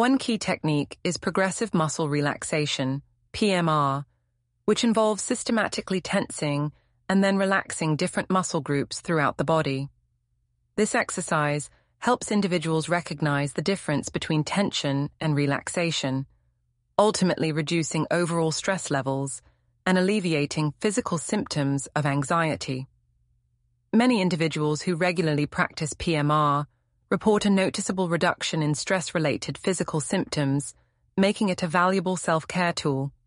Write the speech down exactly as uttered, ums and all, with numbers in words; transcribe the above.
One key technique is progressive muscle relaxation, P M R, which involves systematically tensing and then relaxing different muscle groups throughout the body. This exercise helps individuals recognize the difference between tension and relaxation, ultimately reducing overall stress levels and alleviating physical symptoms of anxiety. Many individuals who regularly practice P M R report a noticeable reduction in stress-related physical symptoms, making it a valuable self-care tool.